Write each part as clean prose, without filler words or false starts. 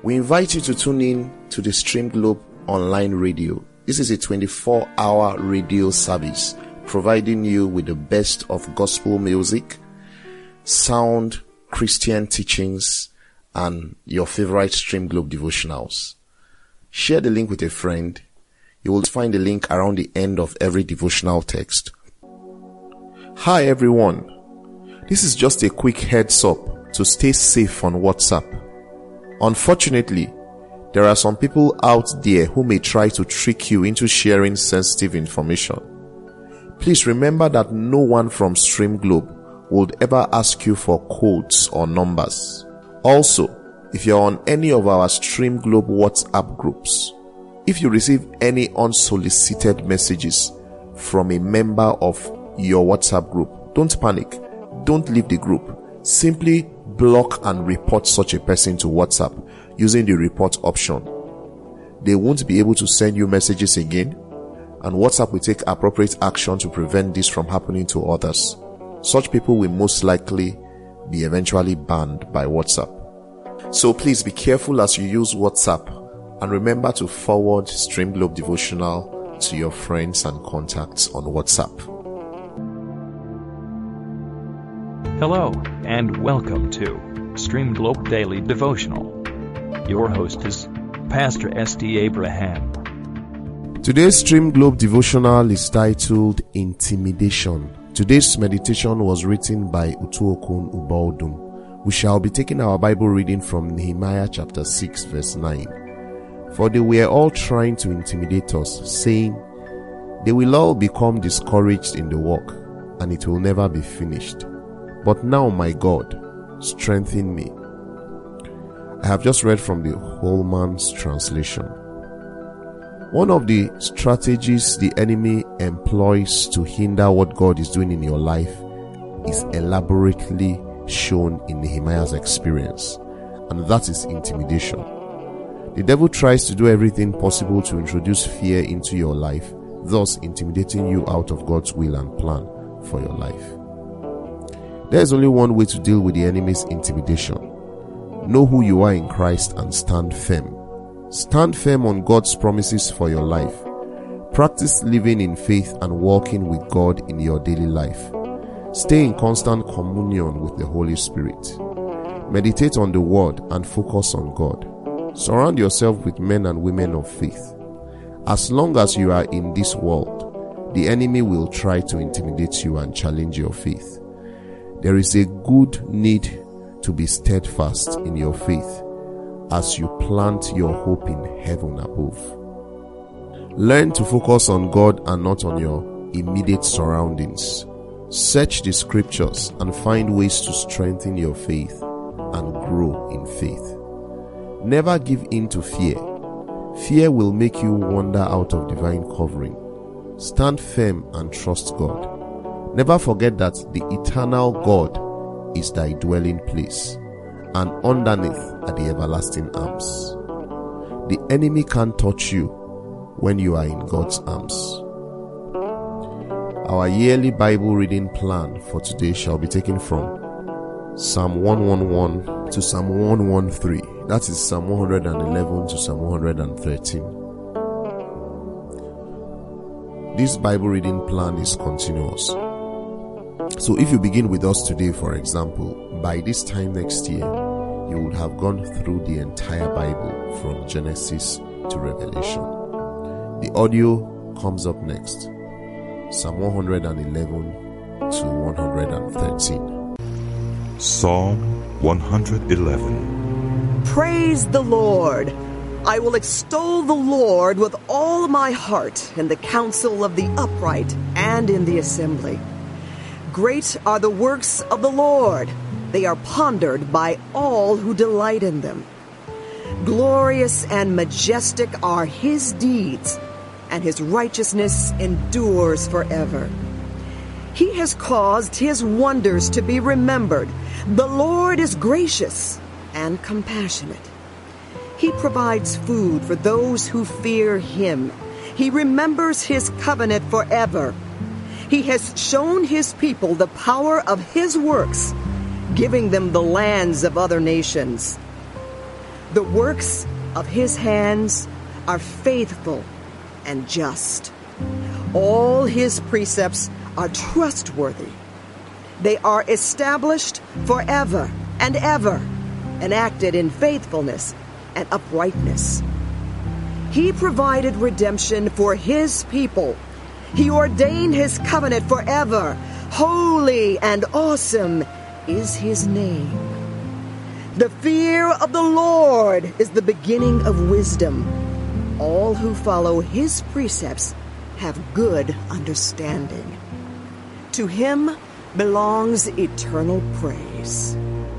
We invite you to tune in to the Stream Globe online radio. This is a 24-hour radio service providing you with the best of gospel music, sound Christian teachings, and your favorite Stream Globe devotionals. Share the link with a friend. You will find the link around the end of every devotional text. Hi everyone. This is just a quick heads up to stay safe on WhatsApp. Unfortunately, there are some people out there who may try to trick you into sharing sensitive information. Please remember that no one from Stream Globe would ever ask you for codes or numbers. Also, if you're on any of our Stream Globe WhatsApp groups, if you receive any unsolicited messages from a member of your WhatsApp group, don't panic. Don't leave the group. Simply block and report such a person to WhatsApp using the report option. They won't be able to send you messages again, and WhatsApp will take appropriate action to prevent this from happening to others. Such people will most likely be eventually banned by WhatsApp. So please be careful as you use WhatsApp, and remember to forward Stream Globe Devotional to your friends and contacts on WhatsApp. Hello, and welcome to Stream Globe Daily Devotional. Your host is Pastor S.D. Abraham. Today's Stream Globe Devotional is titled Intimidation. Today's meditation was written by Utuokun Ubaldum. We shall be taking our Bible reading from Nehemiah chapter 6 verse 9. For they were all trying to intimidate us, saying, they will all become discouraged in the work, and it will never be finished. But now, my God, strengthen me. I have just read from the Holman's translation. One of the strategies the enemy employs to hinder what God is doing in your life is elaborately shown in Nehemiah's experience, and that is intimidation. The devil tries to do everything possible to introduce fear into your life, thus intimidating you out of God's will and plan for your life. There is only one way to deal with the enemy's intimidation. Know who you are in Christ and stand firm. Stand firm on God's promises for your life. Practice living in faith and walking with God in your daily life. Stay in constant communion with the Holy Spirit. Meditate on the Word and focus on God. Surround yourself with men and women of faith. As long as you are in this world, the enemy will try to intimidate you and challenge your faith. There is a good need to be steadfast in your faith as you plant your hope in heaven above. Learn to focus on God and not on your immediate surroundings. Search the scriptures and find ways to strengthen your faith and grow in faith. Never give in to fear. Fear will make you wander out of divine covering. Stand firm and trust God. Never forget that the eternal God is thy dwelling place, and underneath are the everlasting arms. The enemy can't touch you when you are in God's arms. Our yearly Bible reading plan for today shall be taken from Psalm 111 to Psalm 113. That is Psalm 111 to Psalm 113. This Bible reading plan is continuous. So if you begin with us today, for example, by this time next year, you would have gone through the entire Bible from Genesis to Revelation. The audio comes up next. Psalm 111 to 113. Psalm 111. Praise the Lord. I will extol the Lord with all my heart in the council of the upright and in the assembly. Great are the works of the Lord. They are pondered by all who delight in them. Glorious and majestic are his deeds, and his righteousness endures forever. He has caused his wonders to be remembered. The Lord is gracious and compassionate. He provides food for those who fear him. He remembers his covenant forever. He has shown his people the power of his works, giving them the lands of other nations. The works of his hands are faithful and just. All his precepts are trustworthy. They are established forever and ever, enacted in faithfulness and uprightness. He provided redemption for his people. He ordained his covenant forever. Holy and awesome is his name. The fear of the Lord is the beginning of wisdom. All who follow his precepts have good understanding. To him belongs eternal praise.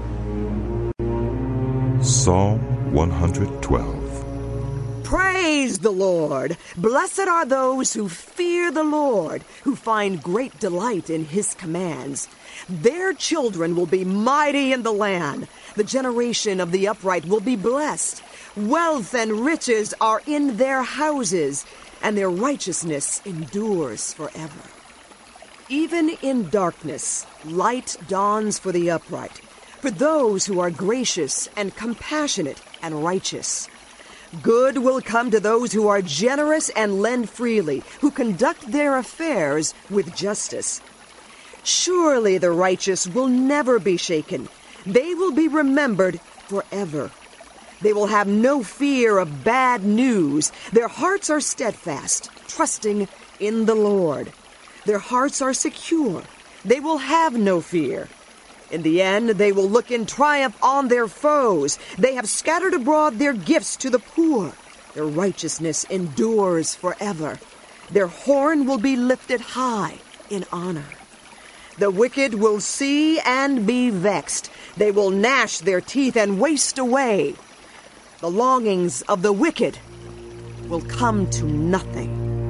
Psalm 112. Praise the Lord! Blessed are those who fear the Lord, who find great delight in his commands. Their children will be mighty in the land. The generation of the upright will be blessed. Wealth and riches are in their houses, and their righteousness endures forever. Even in darkness, light dawns for the upright, for those who are gracious and compassionate and righteous. Good will come to those who are generous and lend freely, who conduct their affairs with justice. Surely the righteous will never be shaken. They will be remembered forever. They will have no fear of bad news. Their hearts are steadfast, trusting in the Lord. Their hearts are secure. They will have no fear. In the end, they will look in triumph on their foes. They have scattered abroad their gifts to the poor. Their righteousness endures forever. Their horn will be lifted high in honor. The wicked will see and be vexed. They will gnash their teeth and waste away. The longings of the wicked will come to nothing.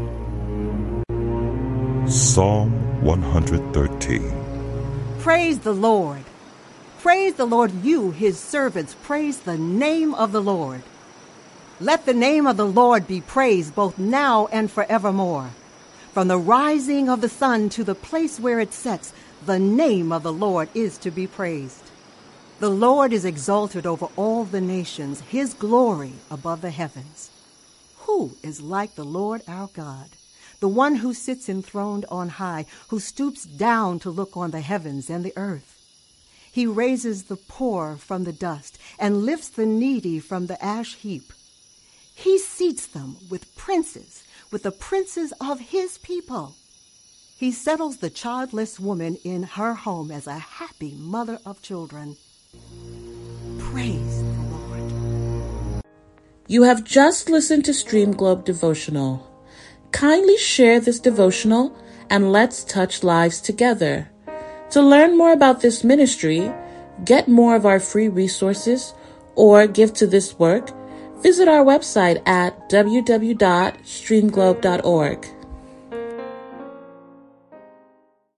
Psalm 113. Praise the Lord. Praise the Lord, you, his servants. Praise the name of the Lord. Let the name of the Lord be praised both now and forevermore. From the rising of the sun to the place where it sets, the name of the Lord is to be praised. The Lord is exalted over all the nations, his glory above the heavens. Who is like the Lord our God? The one who sits enthroned on high, who stoops down to look on the heavens and the earth. He raises the poor from the dust and lifts the needy from the ash heap. He seats them with the princes of his people. He settles the childless woman in her home as a happy mother of children. Praise the Lord. You have just listened to Stream Globe Devotional. Kindly share this devotional and let's touch lives together. To learn more about this ministry, get more of our free resources, or give to this work, visit our website at www.streamglobe.org.